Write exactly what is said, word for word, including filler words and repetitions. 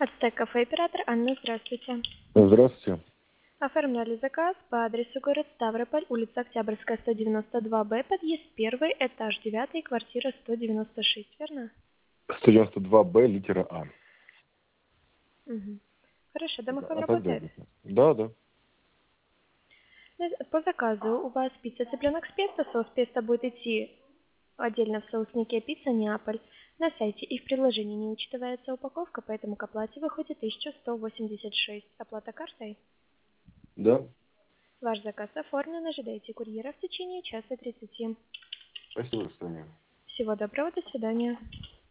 Ацтек кафе оператор Анна, здравствуйте. Здравствуйте. Оформляли заказ по адресу город Ставрополь, улица Октябрьская, сто девяносто два Б, подъезд первый, этаж девятый, квартира сто девяносто шесть, верно? сто девяносто два Б, литера А. Угу. Хорошо, домофон А так работает? далее. Да, да. По заказу у вас пицца цыпленок с песто, соус песто будет идти отдельно в соуснике пицца Неаполь. На сайте и в предложении не учитывается упаковка, поэтому к оплате выходит тысяча сто восемьдесят шесть. Оплата картой? Да. Ваш заказ оформлен, ожидайте курьера в течение часа тридцати. Спасибо, до свидания. Всего доброго, до свидания.